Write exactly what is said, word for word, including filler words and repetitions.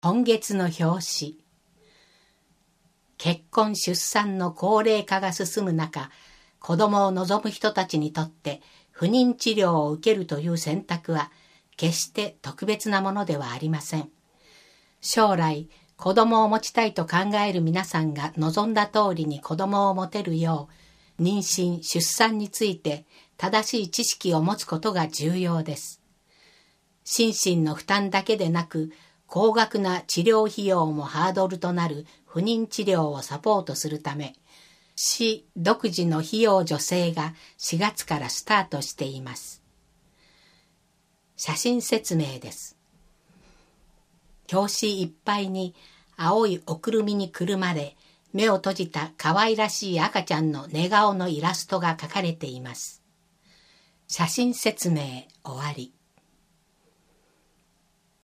今月の表紙。結婚出産の高齢化が進む中、子供を望む人たちにとって不妊治療を受けるという選択は決して特別なものではありません。将来子供を持ちたいと考える皆さんが望んだ通りに子供を持てるよう、妊娠・出産について正しい知識を持つことが重要です。心身の負担だけでなく、高額な治療費用もハードルとなる不妊治療をサポートするため、市独自の費用助成がしがつからスタートしています。写真説明です。表紙いっぱいに青いおくるみにくるまれ、目を閉じた可愛らしい赤ちゃんの寝顔のイラストが描かれています。写真説明終わり。